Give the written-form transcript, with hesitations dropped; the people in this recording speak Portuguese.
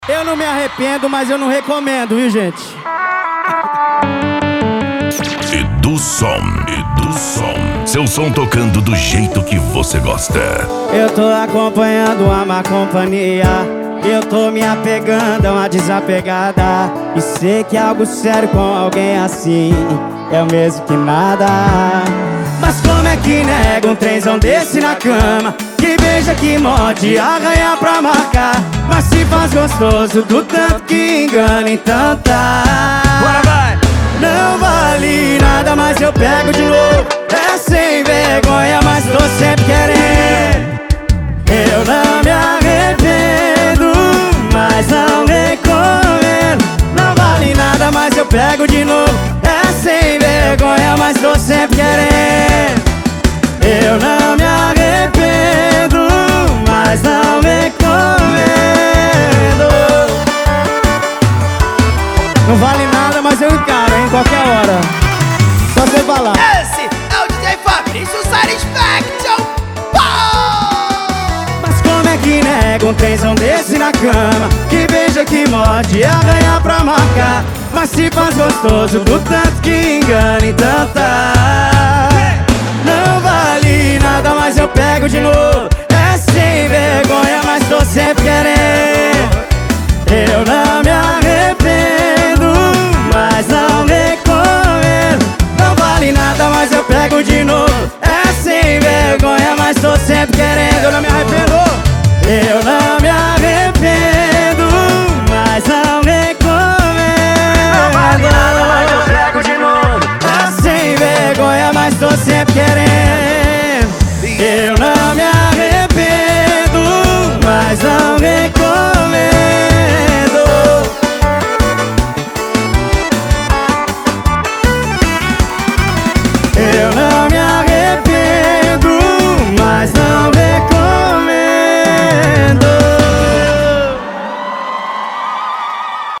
Eu não me arrependo, mas eu não recomendo, viu, gente? Edussom. Seu som tocando do jeito que você gosta. Eu tô acompanhando a má companhia. Eu tô me apegando a uma desapegada. E sei que algo sério com alguém assim é o mesmo que nada. Mas como é que nega um trenzão desse na cama? Que beija, que morde, arranha pra marcar. Mas se faz gostoso do tanto que engana, então tá. Bora, vai! Não vale nada, mas eu pego de novo. É sem vergonha, mas tô sempre querendo. Eu não me arrependo, mas não recomendo. Não vale nada, mas eu pego de novo. É sem vergonha, mas tô sempre querendo. Eu não me arrependo, mas não recomendo. Não vale nada, mas eu encaro, hein, qualquer hora. Só você falar. Esse é o DJ Fabrício Satisfaction. Mas como é que nega um trenzão desse na cama? Que beija, que morde, arranha pra marcar. Mas se faz gostoso do tanto que engana, então tá. Não vale nada, mas eu pego de novo. É sem vergonha, mas tô sempre querendo. Eu